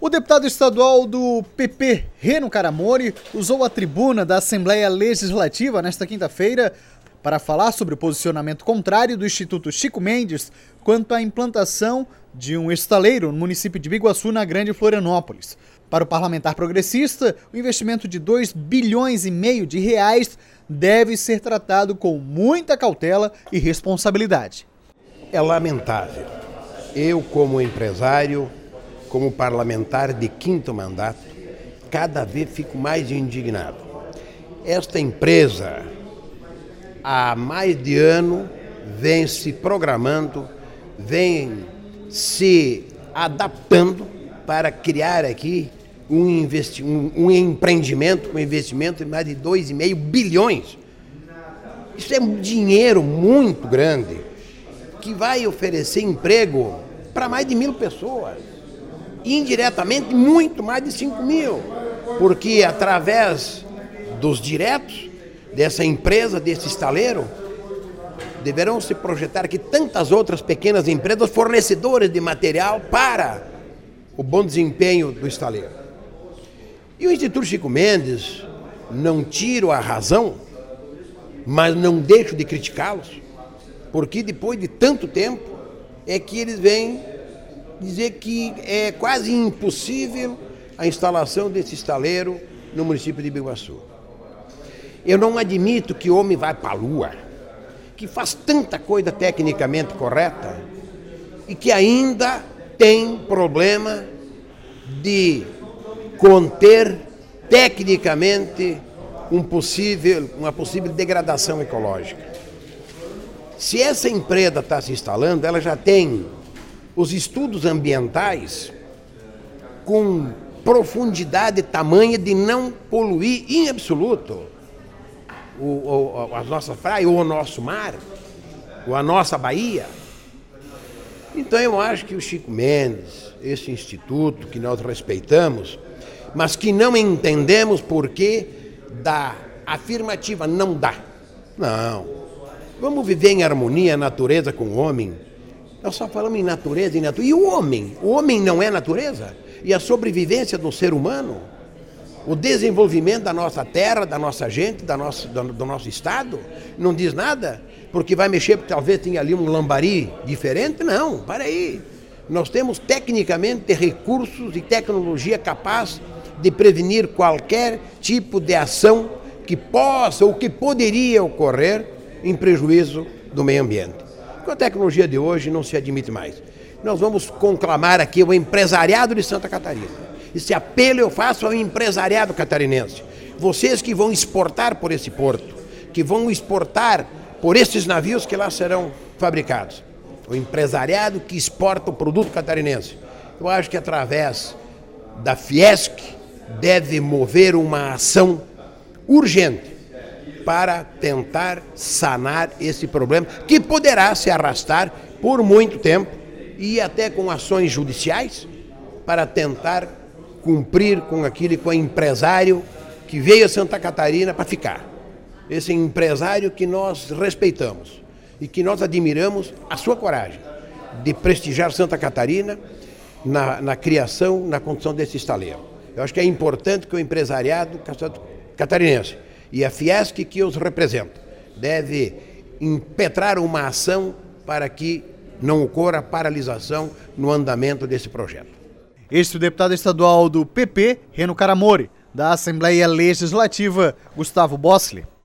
O deputado estadual do PP, Reno Caramori, usou a tribuna da Assembleia Legislativa nesta quinta-feira para falar sobre o posicionamento contrário do Instituto Chico Mendes quanto à implantação de um estaleiro no município de Biguaçu, na Grande Florianópolis. Para o parlamentar progressista, o investimento de 2,5 bilhões de reais deve ser tratado com muita cautela e responsabilidade. É lamentável. Eu, como empresário, como parlamentar de 5º mandato, cada vez fico mais indignado. Esta empresa, há mais de ano, vem se programando, vem se adaptando para criar aqui um empreendimento, um investimento de mais de 2,5 bilhões. Isso é um dinheiro muito grande que vai oferecer emprego para mais de 1.000 pessoas. Indiretamente, muito mais de 5.000, porque através dos diretos dessa empresa, desse estaleiro, deverão se projetar aqui tantas outras pequenas empresas fornecedoras de material para o bom desempenho do estaleiro. E o Instituto Chico Mendes, não tiro a razão, mas não deixo de criticá-los, porque depois de tanto tempo é que eles vêm dizer que é quase impossível a instalação desse estaleiro no município de Biguaçu. Eu não admito que o homem vai para a Lua, que faz tanta coisa tecnicamente correta e que ainda tem problema de conter tecnicamente uma possível degradação ecológica. Se essa empresa está se instalando, ela já tem os estudos ambientais com profundidade tamanha de não poluir em absoluto as nossas praias, ou o nosso mar, ou a nossa Bahia. Então eu acho que o Chico Mendes, esse instituto que nós respeitamos, mas que não entendemos por que da afirmativa não dá. Não. Vamos viver em harmonia, a natureza com o homem. Nós só falamos em natureza e natureza. E o homem? O homem não é natureza? E a sobrevivência do ser humano? O desenvolvimento da nossa terra, da nossa gente, do nosso estado? Não diz nada? Porque vai mexer, porque talvez tenha ali um lambari diferente? Não, para aí. Nós temos tecnicamente recursos e tecnologia capaz de prevenir qualquer tipo de ação que possa ou que poderia ocorrer em prejuízo do meio ambiente. Com a tecnologia de hoje não se admite mais. Nós vamos conclamar aqui o empresariado de Santa Catarina. Esse apelo eu faço ao empresariado catarinense. Vocês que vão exportar por esse porto, que vão exportar por esses navios que lá serão fabricados. O empresariado que exporta o produto catarinense. Eu acho que através da Fiesc deve mover uma ação urgente para tentar sanar esse problema, que poderá se arrastar por muito tempo e até com ações judiciais para tentar cumprir com aquilo, com o empresário que veio a Santa Catarina para ficar. Esse empresário que nós respeitamos e que nós admiramos a sua coragem de prestigiar Santa Catarina na criação, na construção desse estaleiro. Eu acho que é importante que o empresariado catarinense e a Fiesc que os representa deve impetrar uma ação para que não ocorra paralisação no andamento desse projeto. Este é o deputado estadual do PP, Reno Caramori, da Assembleia Legislativa, Gustavo Bossli.